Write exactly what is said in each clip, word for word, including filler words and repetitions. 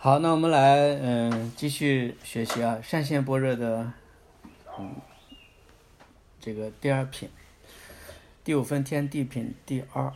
好，那我们来嗯、呃、继续学习啊善现般若的嗯这个第二品，第五分天地品第二。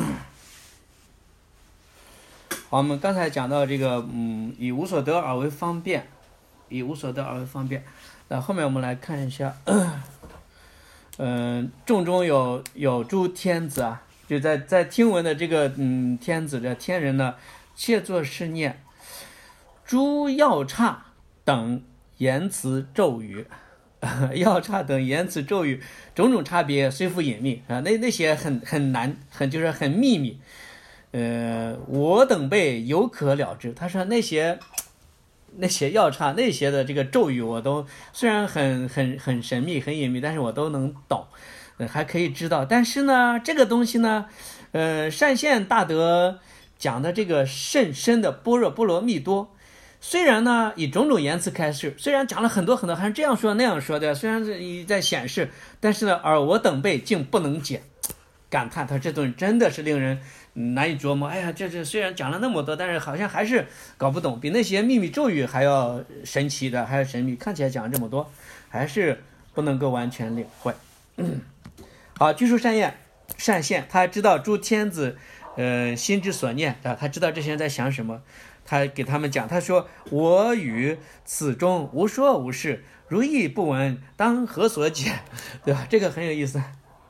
好，我们刚才讲到这个嗯以无所得而为方便，以无所得而为方便。那后面我们来看一下，嗯、呃，众中有有诸天子啊，就在在听闻的这个嗯天子的天人呢，切作是念。诸药叉等言辞咒语，药叉等言辞咒语，种种差别虽复隐秘啊，那那些很很难，很就是很秘密。呃，我等辈犹可了之。他说那些那些药叉那些的这个咒语，我都虽然很很很神秘很隐秘，但是我都能懂，呃、还可以知道。但是呢，这个东西呢，呃，善现大德讲的这个甚深的般若波罗蜜多。虽然呢以种种言辞开示，虽然讲了很多很多，还是这样说那样说的，虽然是在显示，但是呢，而我等辈竟不能解，感叹他这东西真的是令人难以琢磨。哎呀，这这虽然讲了那么多，但是好像还是搞不懂，比那些秘密咒语还要神奇的，还要神秘。看起来讲了这么多，还是不能够完全领会。嗯、好，据说善现，善现他知道诸天子，呃，心之所念啊，他知道这些人在想什么。他给他们讲，他说：“我与此中无说无事，如意不闻，当何所解？”对吧？这个很有意思。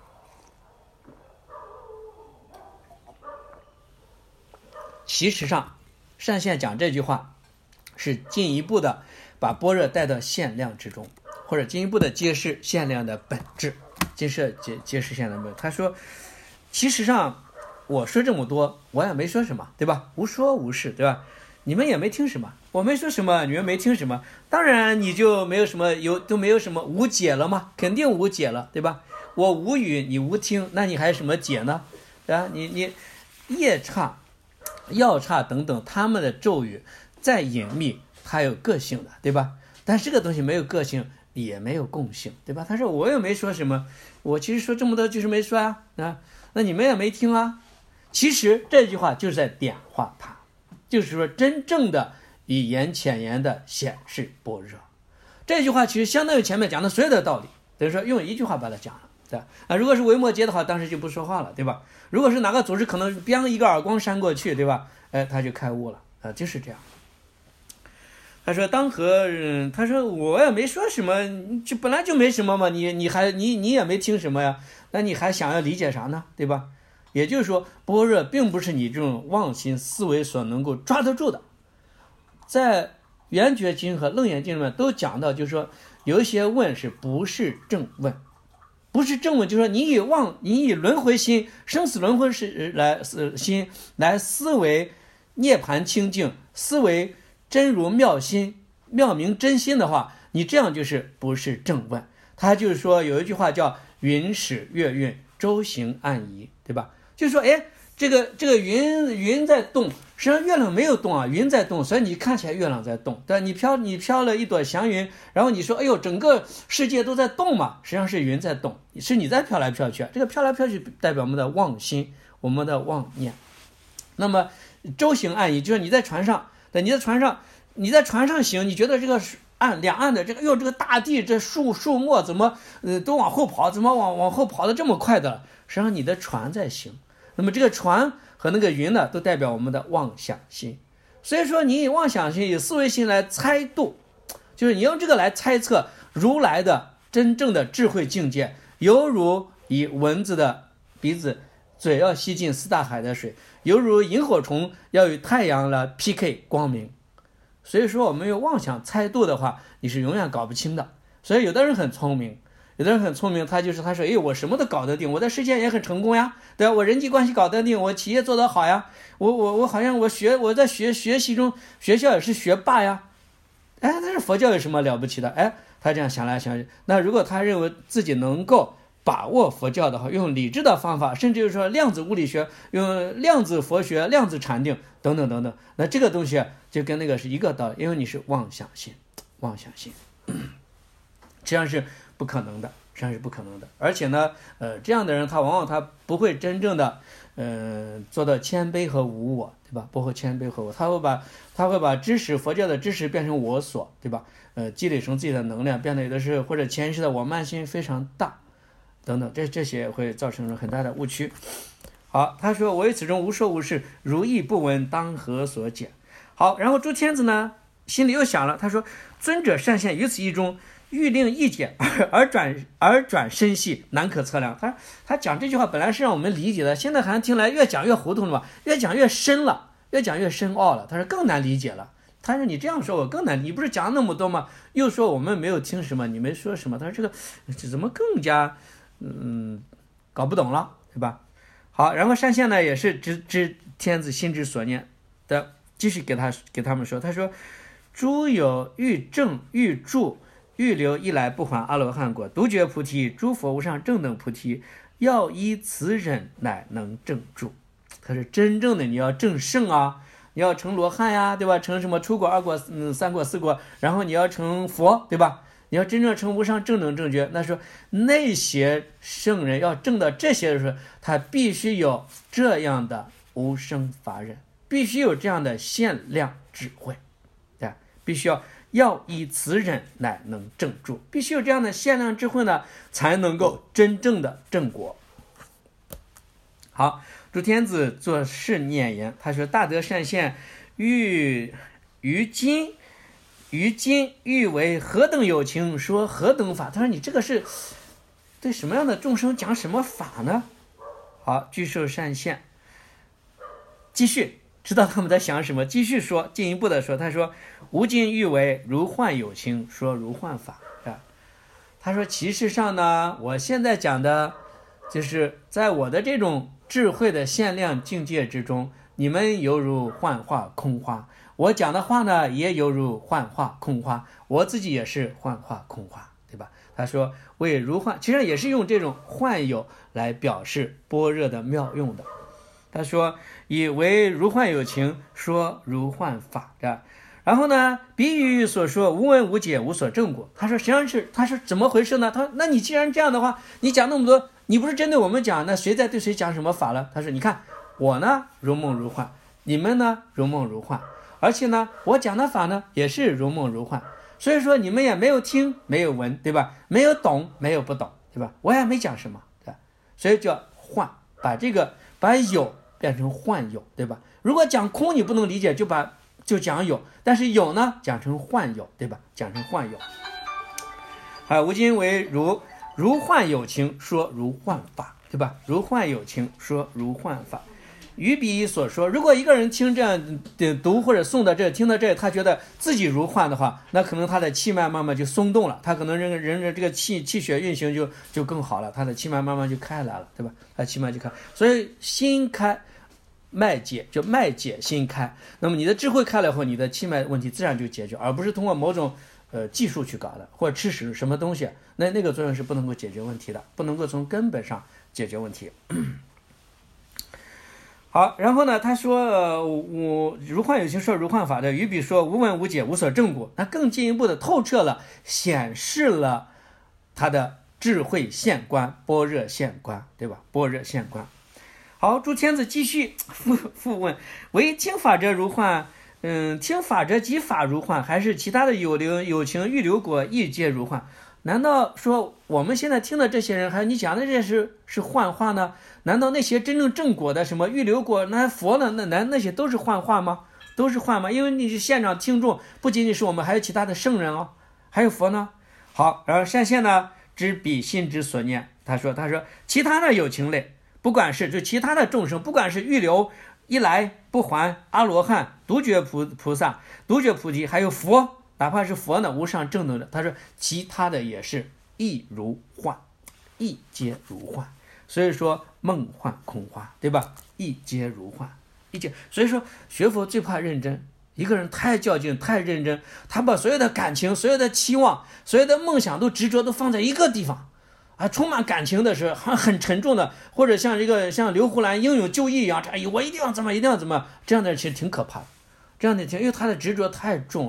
其实上，善现讲这句话，是进一步的把般若带到现量之中，或者进一步的揭示现量的本质，揭示揭揭示现量的本质。他说，其实上我说这么多，我也没说什么，对吧？无说无事，对吧？你们也没听什么，我没说什么，你们没听什么，当然你就没有什么有都没有什么无解了吗？肯定无解了，对吧？我无语，你无听，那你还有什么解呢？对吧？你你夜叉、药叉等等，他们的咒语再隐秘，它有个性的，对吧？但这个东西没有个性，也没有共性，对吧？他说我也没说什么，我其实说这么多就是没说啊，啊，那你们也没听啊。其实这句话就是在点化他。就是说真正的以言浅言的显示般若，这句话其实相当于前面讲的所有的道理，等于说用一句话把它讲了，对吧？啊，如果是维摩诘的话，当时就不说话了，对吧？如果是哪个祖师可能biang一个耳光扇过去，对吧？哎，他就开悟了啊，就是这样。他说当何人？他说我也没说什么，这本来就没什么嘛，你你还你你也没听什么呀？那你还想要理解啥呢？对吧？也就是说，般若并不是你这种妄心思维所能够抓得住的。在圆觉经和楞严经里面都讲到，就是说有一些问是不是正问，不是正问，就是说你以妄，你以轮回心、生死轮回是来心来思维涅槃清净，思维真如妙心、妙明真心的话，你这样就是不是正问。他就是说有一句话叫云始月运，周行暗移，对吧？就是说，哎，这个这个云云在动，实际上月亮没有动啊，云在动，所以你看起来月亮在动，对吧？你飘你飘了一朵祥云，然后你说，哎呦，整个世界都在动嘛，实际上是云在动，是你在飘来飘去，这个飘来飘去代表我们的妄心，我们的妄念。那么周行暗移，就是你在船上，对，你在船上，你在船上行，你觉得这个岸两岸的这个，哟，这个大地这树树木怎么呃都往后跑，怎么往往后跑得这么快的了？实际上你的船在行。那么这个船和那个云呢，都代表我们的妄想心。所以说你以妄想心、以思维心来猜度，就是你用这个来猜测如来的真正的智慧境界，犹如以蚊子的鼻子嘴要吸进四大海的水，犹如萤火虫要与太阳来 P K 光明。所以说我们用妄想猜度的话，你是永远搞不清的。所以有的人很聪明，有的人很聪明，他就是他说，哎，我什么都搞得定，我在世界也很成功呀，对吧？我人际关系搞得定，我企业做得好呀，我我我好像我学我在学学习中学校也是学霸呀，哎，但是佛教有什么了不起的？哎，他这样想来想去，那如果他认为自己能够把握佛教的话，用理智的方法，甚至就是说量子物理学，用量子佛学、量子禅定等等等等，那这个东西就跟那个是一个道理，因为你是妄想心，妄想心，实际上是不可能的， 实际上是不可能的。而且呢，呃，这样的人他往往他不会真正的，呃，做到谦卑和无我，对吧？不会谦卑和我，他会把他会把知识佛教的知识变成我所，对吧？呃，积累成自己的能量，变得有的是或者前世的我慢心非常大，等等，这这些会造成很大的误区。好，他说我于此中无说无事，如意不闻，当何所解？好，然后诸天子呢心里又想了，他说尊者善现于此意中，欲令意解而而转而转深细，难可测量。他他讲这句话本来是让我们理解的，现在好像听来越讲越糊涂了吧，越讲越深了，越讲越深奥了。他说更难理解了。他说你这样说我更难，你不是讲那么多吗？又说我们没有听什么，你没说什么。他说这个怎么更加嗯搞不懂了，对吧？好，然后善现呢也是知知天子心之所念的，继续给他给他们说，他说诸有欲正欲住欲留一来不还阿罗汉果，独觉菩提，诸佛无上正等菩提，要依此忍乃能正住。他是真正的你要正圣啊，你要成罗汉呀，对吧？成什么初果、二果、嗯、三果、四果，然后你要成佛，对吧？你要真正成无上正等正觉，那说那些圣人要证到这些的时候，他必须有这样的无生法忍，必须有这样的限量智慧，对吧？必须要要依此忍乃能正住，必须有这样的限量智慧呢，才能够真正的正果。好，诸天子作是念言，他说大德善现欲于今于今欲为何等有情，说何等法。他说你这个是对什么样的众生讲什么法呢？好，具受善现，继续知道他们在想什么，继续说，进一步的说，他说吾今欲为如幻有情，说如幻法。他说其实上呢，我现在讲的就是在我的这种智慧的限量境界之中，你们犹如幻化空花，我讲的话呢也犹如幻化空花，我自己也是幻化空花，对吧？他说为如幻，其实也是用这种幻有来表示般若的妙用的。他说以为如幻有情，说如幻法的。然后呢，比喻所说无闻无解，无所证果。他说实际上是，他说怎么回事呢？他说那你既然这样的话，你讲那么多，你不是针对我们讲，那谁在对谁讲什么法了？他说你看我呢如梦如幻，你们呢如梦如幻，而且呢我讲的法呢也是如梦如幻，所以说你们也没有听没有闻，对吧？没有懂没有不懂，对吧？我也没讲什么，对吧？所以叫幻，把这个把有变成幻有，对吧？如果讲空你不能理解，就把就讲有，但是有呢讲成幻有，对吧？讲成幻有。还有吾今为如如幻有情，说如幻法，对吧？如幻有情，说如幻法。于彼所说，如果一个人听这样的读或者诵到这，听到这，他觉得自己如幻的话，那可能他的气脉慢慢就松动了，他可能人人的这个气气血运行就就更好了，他的气脉慢慢就开来了，对吧？他气脉就开，所以心开脉解，就脉解心开，那么你的智慧开了后，你的气脉问题自然就解决，而不是通过某种呃技术去搞的，或者吃使什么东西，那那个作用是不能够解决问题的，不能够从根本上解决问题。好，然后呢，他说呃我如幻有情，说如幻法的，于彼说无闻无解，无所证果，那更进一步的透彻了，显示了他的智慧现观，般若现观，对吧？般若现观。好，诸天子继续复复问：唯听法者如幻，嗯，听法者即法如幻，还是其他的有留有情欲留果亦皆如幻？难道说我们现在听的这些人，还有你讲的这是是幻化呢？难道那些真正正果的什么欲留果，那佛呢？那难那些都是幻化吗？都是幻吗？因为你是现场听众，不仅仅是我们，还有其他的圣人哦，还有佛呢。好，然后善现呢，知彼心之所念，他说他说其他的有情类。不管是就其他的众生，不管是欲留一来不还阿罗汉、独觉菩菩萨、独觉菩提，还有佛，哪怕是佛呢，无上正等的，他说其他的也是亦如幻，亦皆如幻。所以说梦幻空花，对吧？亦皆如幻，亦皆。所以说学佛最怕认真，一个人太较劲、太认真，他把所有的感情、所有的期望、所有的梦想都执着都放在一个地方。啊，充满感情的是很很沉重的，或者像这个像刘胡兰英勇就义一样，哎，我一定要怎么一定要怎么，这样的人其实挺可怕的，这样的挺，因为他的执着太重了，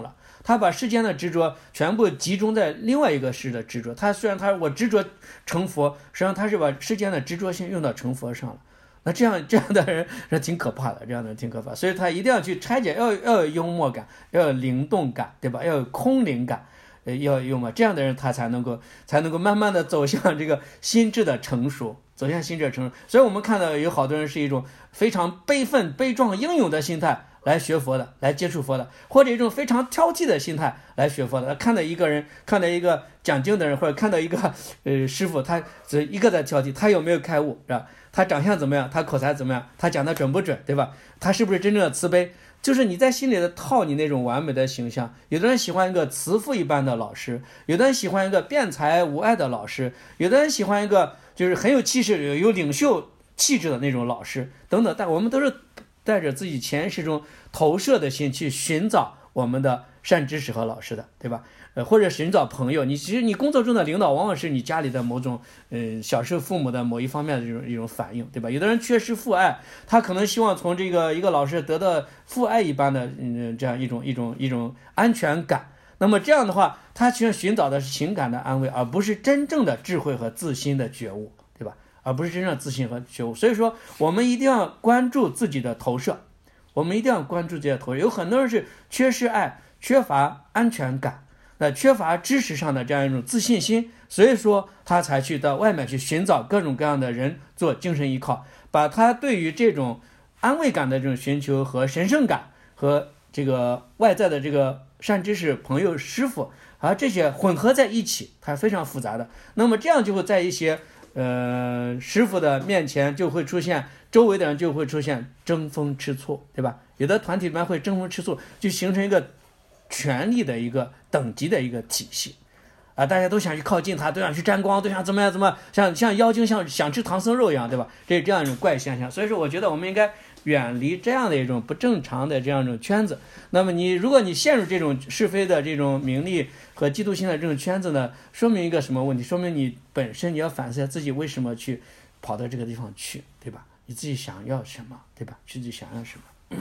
他把世间的执着全部集中在另外一个事的执着。他虽然他我执着成佛，实际上他是把世间的执着性用到成佛上了。那这样这样的人是挺可怕的，这样的人挺可怕，所以他一定要去拆解，要要有幽默感，要有灵动感，对吧？要有空灵感，呃，要有嘛，这样的人他才能够才能够慢慢的走向这个心智的成熟，走向心智的成熟。所以我们看到有好多人是一种非常悲愤、悲壮、英勇的心态来学佛的，来接触佛的，或者一种非常挑剔的心态来学佛的。看到一个人，看到一个讲经的人，或者看到一个呃师傅，他只一个在挑剔，他有没有开悟，是吧？他长相怎么样？他口才怎么样？他讲的准不准？对吧？他是不是真正的慈悲？就是你在心里的套你那种完美的形象。有的人喜欢一个慈父一般的老师，有的人喜欢一个辩才无碍的老师，有的人喜欢一个就是很有气势、有领袖气质的那种老师等等。但我们都是带着自己前世中投射的心去寻找我们的善知识和老师的，对吧？呃，或者寻找朋友。你其实你工作中的领导往往是你家里的某种呃小时候父母的某一方面的这种一种反应，对吧？有的人缺失父爱，他可能希望从这个一个老师得到父爱一般的嗯这样一种一种一种安全感。那么这样的话，他其实寻找的是情感的安慰，而不是真正的智慧和自心的觉悟，对吧？而不是真正的自信和觉悟。所以说我们一定要关注自己的投射，我们一定要关注这些投射。有很多人是缺失爱，缺乏安全感，那缺乏知识上的这样一种自信心，所以说他才去到外面去寻找各种各样的人做精神依靠，把他对于这种安慰感的这种寻求和神圣感和这个外在的这个善知识朋友师傅啊这些混合在一起，它非常复杂的。那么这样就会在一些呃师傅的面前就会出现，周围的人就会出现争风吃醋，对吧？有的团体里面会争风吃醋，就形成一个权力的一个等级的一个体系啊，大家都想去靠近他，都想去沾光，都想怎么样怎么样，像像妖精像想吃唐僧肉一样，对吧？这是这样一种怪现象。所以说我觉得我们应该远离这样的一种不正常的这样一种圈子。那么你如果你陷入这种是非的这种名利和嫉妒心的这种圈子呢，说明一个什么问题？说明你本身你要反思自己为什么去跑到这个地方去，对吧？你自己想要什么，对吧？自己想要什么。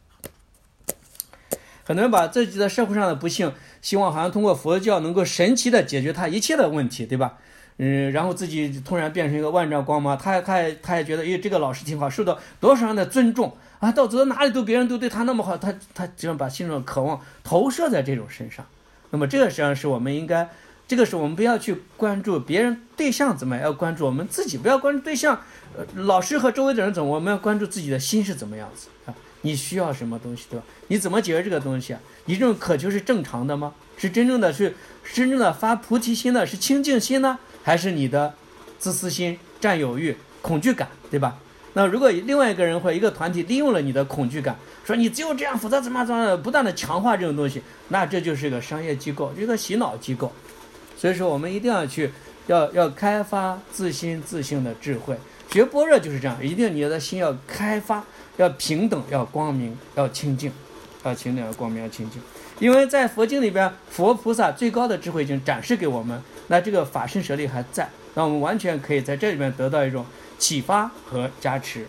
很多人把自己的社会上的不幸希望好像通过佛教能够神奇的解决他一切的问题，对吧？嗯，然后自己突然变成一个万丈光芒，他他也他也觉得，哎，这个老师挺好，受到多少人的尊重啊，到走到哪里都别人都对他那么好，他他这样把心中的渴望投射在这种身上。那么这个实际上是我们应该，这个是我们不要去关注别人对象怎么样，要关注我们自己，不要关注对象，呃，老师和周围的人怎么，我们要关注自己的心是怎么样子啊。你需要什么东西，对吧？你怎么解决这个东西啊？你这种渴求是正常的吗？是真正的是真正的发菩提心的，是清净心呢，还是你的自私心、占有欲、恐惧感，对吧？那如果另外一个人或一个团体利用了你的恐惧感，说你只有这样否则怎么怎么不断的强化这种东西，那这就是个商业机构，一个洗脑机构。所以说我们一定要去要要开发自心自性的智慧。学般若就是这样，一定你的心要开发，要平等，要光明，要清净，要清净，要光明，要清净。因为在佛经里边，佛菩萨最高的智慧已经展示给我们，那这个法身舍利还在，那我们完全可以在这里面得到一种启发和加持。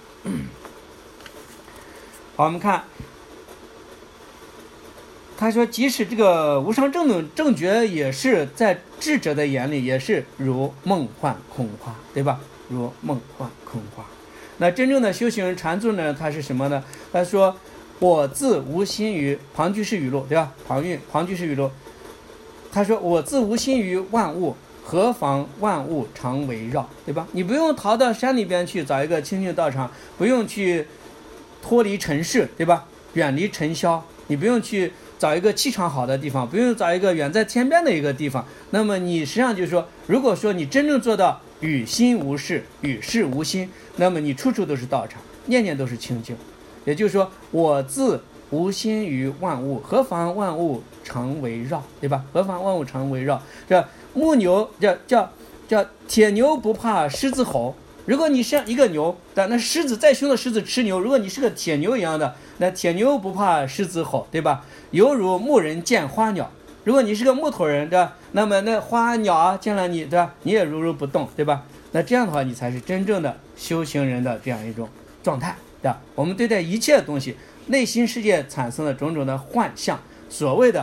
好，我们看他说，即使这个无上正等正觉，也是在智者的眼里也是如梦幻空花，对吧？如梦幻空花。那真正的修行人禅宗呢，他是什么呢？他说我自无心于旁居士语录，对吧？旁运旁居士语录，他说我自无心于万物，何妨万物常围绕，对吧？你不用逃到山里边去找一个清净道场，不用去脱离尘世，对吧？远离尘嚣，你不用去找一个气场好的地方，不用找一个远在天边的一个地方。那么你实际上就是说，如果说你真正做到与心无事，与事无心，那么你处处都是道场，念念都是清净。也就是说，我自无心于万物，何妨万物常围绕，对吧？何妨万物常围绕。这木牛叫叫叫铁牛不怕狮子吼。如果你像一个牛，但那狮子再凶的狮子吃牛，如果你是个铁牛一样的，那铁牛不怕狮子吼，对吧？犹如木人见花鸟。如果你是个木头人，对吧？那么那花鸟啊见了你，对吧？你也如如不动，对吧？那这样的话，你才是真正的修行人的这样一种状态，对吧？我们对待一切东西，内心世界产生的种种的幻象，所谓的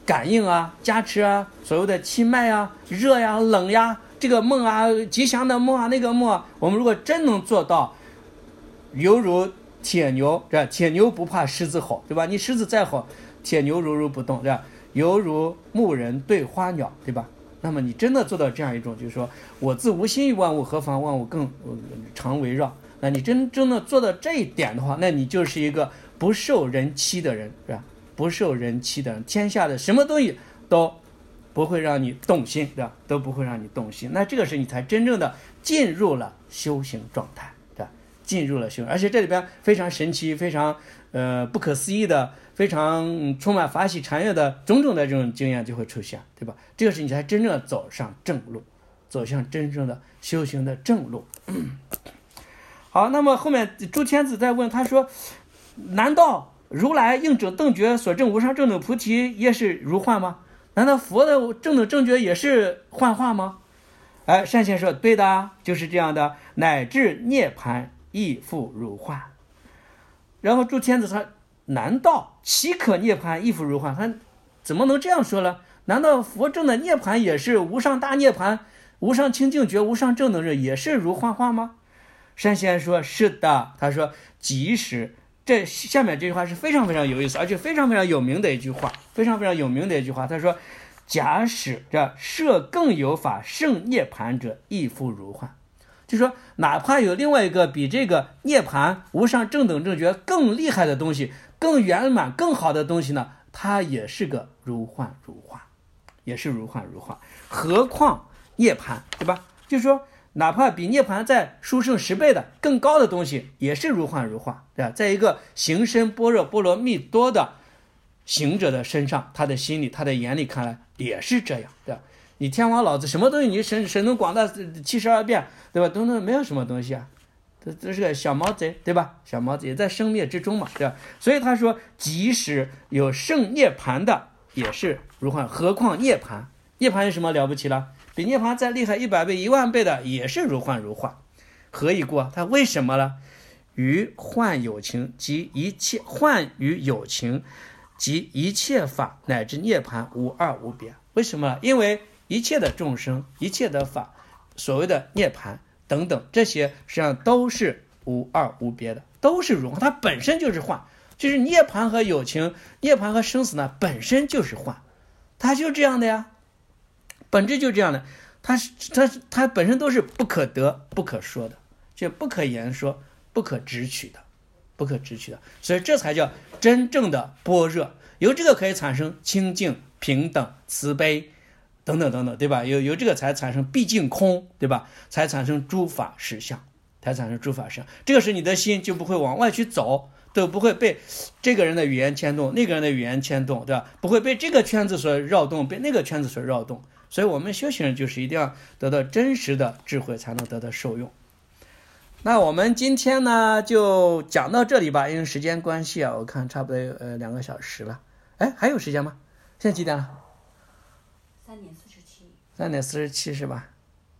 感应啊、加持啊，所谓的气脉啊、热呀、冷呀，这个梦啊、吉祥的梦啊、那个梦啊，我们如果真能做到，犹如铁牛，对吧？铁牛不怕狮子吼，对吧？你狮子再吼，铁牛如如不动，对吧？犹如牧人对花鸟，对吧？那么你真的做到这样一种，就是说我自无心于万物，何妨万物更、呃、常围绕。那你真正的做到这一点的话，那你就是一个不受人欺的人，是吧？不受人欺的人，天下的什么东西都不会让你动心，对吧？都不会让你动心。那这个是你才真正的进入了修行状态，对吧？进入了修行，而且这里边非常神奇、非常呃不可思议的、非常、嗯、充满法喜禅悦的种种的这种经验就会出现，对吧？这个是你才真正的走上正路，走向真正的修行的正路。好，那么后面诸天子在问他说：“难道如来应者正觉所证无上正等菩提也是如幻吗？难道佛的正等正觉也是幻化吗？”哎，善现说：“对的，就是这样的，乃至涅槃亦复如幻。”然后诸天子他难道岂可涅槃亦复如幻？他怎么能这样说呢？难道佛证的涅槃也是无上大涅槃、无上清净觉、无上正等觉也是如幻化吗？善现说：“是的。”他说：“即使这下面这句话是非常非常有意思，而且非常非常有名的一句话，非常非常有名的一句话。他说：假使这设更有法胜涅槃者，亦复如幻。”就说哪怕有另外一个比这个涅槃无上正等正觉更厉害的东西，更圆满更好的东西呢，它也是个如幻如化，也是如幻如化，何况涅槃，对吧？就是说哪怕比涅槃再殊胜十倍的更高的东西，也是如幻如化，对吧？在一个行深般若波罗蜜多的行者的身上，他的心里他的眼里看来也是这样，对吧？你天王老子什么东西你神神通广大七十二变，对吧？都能没有什么东西啊，这这是个小毛贼，对吧？小毛贼也在生灭之中嘛，对吧？所以他说即使有胜涅槃的也是如幻，何况涅槃？涅槃有什么了不起了？比涅槃再厉害一百倍一万倍的也是如幻如化。何以故？他为什么呢？于幻有情及一切幻与有情及一切法乃至涅槃无二无别。为什么？因为一切的众生、一切的法，所谓的涅槃等等，这些实际上都是无二无别的，都是如幻，它本身就是幻。就是涅槃和有情、涅槃和生死呢，本身就是幻，它就这样的呀，本质就这样的，它它它本身都是不可得、不可说的，就不可言说、不可直取的，不可直取的，所以这才叫真正的般若。由这个可以产生清净、平等、慈悲等等等等，对吧？由由这个才产生毕竟空，对吧？才产生诸法实相，才产生诸法实相。这个时你的心就不会往外去走，都不会被这个人的语言牵动，那个人的语言牵动，对吧？不会被这个圈子所绕动，被那个圈子所绕动。所以我们修行人就是一定要得到真实的智慧，才能得到受用。那我们今天呢就讲到这里吧，因为时间关系啊，我看差不多有呃两个小时了。哎，还有时间吗？现在几点了？ 三点四十七。 三点四十七是吧？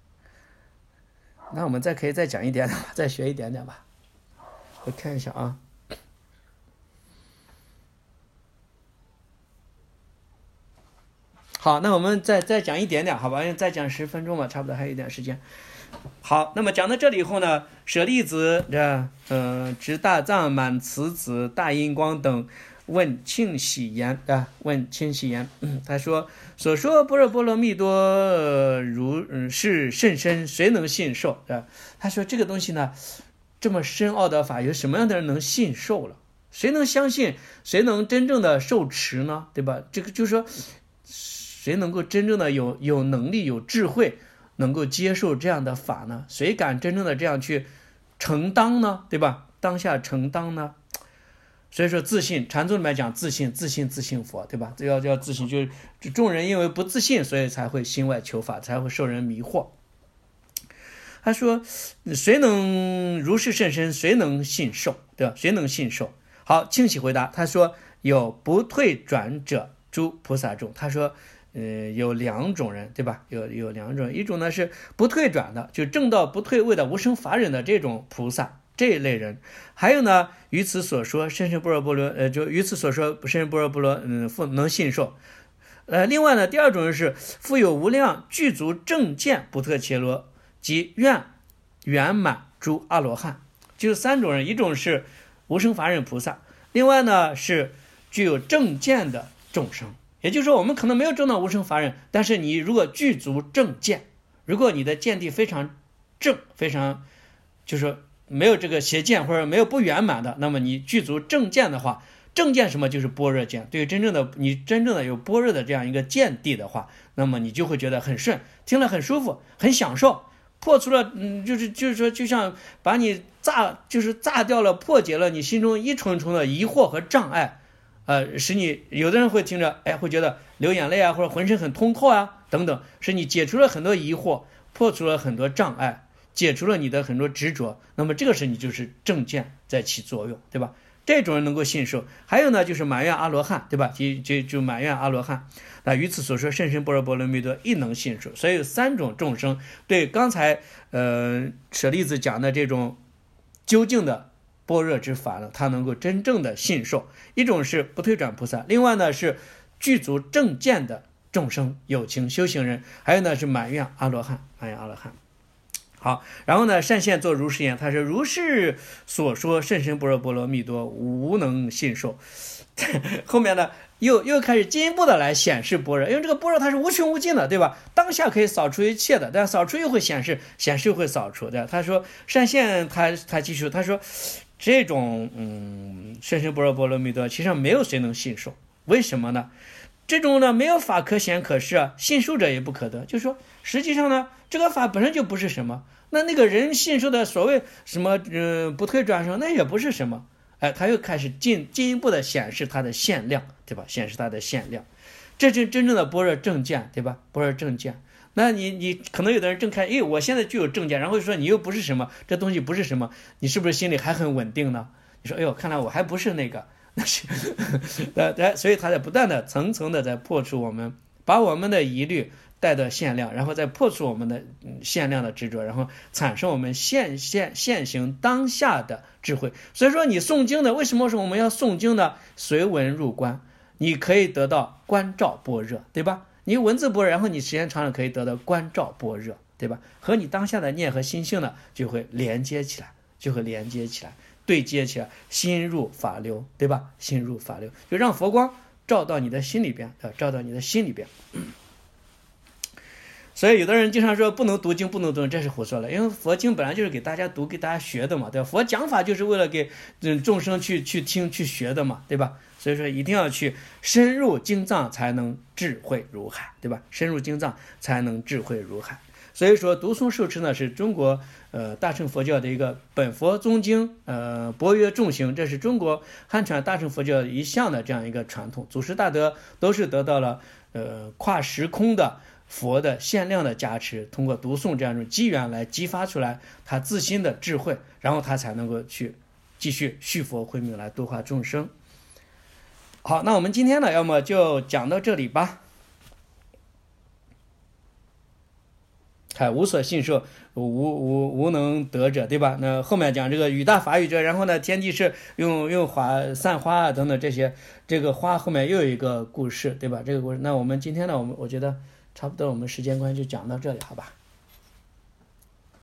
那我们再可以再讲一点点吧，再学一点点吧。我看一下啊。好，那我们再再讲一点点，好吧？因为再讲十分钟吧，差不多还有一点时间。好，那么讲到这里以后呢，舍利子这呃执大藏满慈子大音光等问庆喜言啊，问庆喜言，嗯，他说所说般若波罗蜜多、呃、如、嗯、是甚深，谁能信受啊？他说这个东西呢，这么深奥的法，有什么样的人能信受了？谁能相信？谁能真正的受持呢？对吧？这个就是说，谁能够真正的有有能力、有智慧，能够接受这样的法呢？谁敢真正的这样去承当呢？对吧？当下承当呢？所以说自信，禅宗里面讲自信，自信自信佛，对吧？这要叫自信，就是众人因为不自信，所以才会心外求法，才会受人迷惑。他说谁能如是甚深，谁能信受，对吧？谁能信受？好，庆喜回答，他说有不退转者诸菩萨众。他说呃，有两种人，对吧？有有两种人，一种呢是不退转的，就正道不退位的无生法忍的这种菩萨，这一类人。还有呢，于此所说深深般若波罗，呃，就于此所说深深般若波罗，嗯，复能信受， 呃，另外呢，第二种人是富有无量具足正见不特伽罗及愿圆满诸阿罗汉，就是三种人，一种是无生法忍菩萨，另外呢是具有正见的众生。也就是说，我们可能没有证到无生法忍，但是你如果具足正见，如果你的见地非常正，非常就是没有这个邪见或者没有不圆满的，那么你具足正见的话，正见什么就是般若见，对于真正的你真正的有般若的这样一个见地的话，那么你就会觉得很顺，听了很舒服，很享受，破除了嗯，就是就是说就像把你炸就是炸掉了，破解了你心中一重重的疑惑和障碍，呃，使你有的人会听着哎会觉得流眼泪啊，或者浑身很通透啊等等，使你解除了很多疑惑，破除了很多障碍，解除了你的很多执着，那么这个时你就是正见在起作用，对吧？这种人能够信受。还有呢，就是满愿阿罗汉，对吧？就就就满愿阿罗汉，那于此所说甚深般若波罗蜜多亦能信受。所以有三种众生对刚才呃舍利子讲的这种究竟的般若之法呢，他能够真正的信受。一种是不退转菩萨，另外呢是具足正见的众生有情修行人，还有呢是满愿阿罗汉，满愿阿罗汉。好，然后呢，善现作如是言，他说如是所说甚深般若波罗蜜多无能信受。后面呢又又开始进一步的来显示般若，因为这个般若它是无穷无尽的，对吧？当下可以扫除一切的，但扫除又会显示，显示又会扫除的。他说善现他他继续他说这种嗯甚深般若波罗蜜多，其实没有谁能信受，为什么呢？这种呢没有法可显可示啊，信受者也不可得。就是说实际上呢这个法本身就不是什么，那那个人信受的所谓什么呃不退转生，那也不是什么。哎，他又开始进进一步的显示它的限量，对吧？显示它的限量，这是真正的般若正见，对吧？般若正见。那你你可能有的人正看，哎，我现在就有正见，然后说你又不是什么，这东西不是什么，你是不是心里还很稳定呢？你说，哎呦，看来我还不是那个。那是呃，所以他在不断的层层的在破除我们，把我们的疑虑带到限量，然后再破除我们的限量的执着，然后产生我们现现现行当下的智慧。所以说你诵经的，为什么说我们要诵经呢？随文入观，你可以得到观照般若，对吧？你文字般若，然后你时间长了可以得到观照般若，对吧？和你当下的念和心性呢就会连接起来，就会连接起来，对接起来，心入法流，对吧？心入法流，就让佛光照到你的心里边，呃，照到你的心里边。所以有的人经常说不能读经，不能读经，这是胡说了。因为佛经本来就是给大家读，给大家学的嘛，对吧？佛讲法就是为了给嗯众生去去听去学的嘛，对吧？所以说一定要去深入经藏，才能智慧如海，对吧？深入经藏才能智慧如海。所以说读诵受持呢，是中国呃大乘佛教的一个本佛宗经，呃博约众行，这是中国汉传大乘佛教一向的这样一个传统。祖师大德都是得到了呃跨时空的佛的限量的加持，通过读诵这样一种机缘来激发出来他自心的智慧，然后他才能够去继续续佛慧命来度化众生。好，那我们今天呢，要么就讲到这里吧。还无所信受，无无无能得者，对吧？那后面讲这个语大法语者，然后呢，天地是用用花散花啊等等这些，这个花后面又有一个故事，对吧？这个故事，那我们今天呢，我们我觉得差不多，我们时间关系就讲到这里，好吧？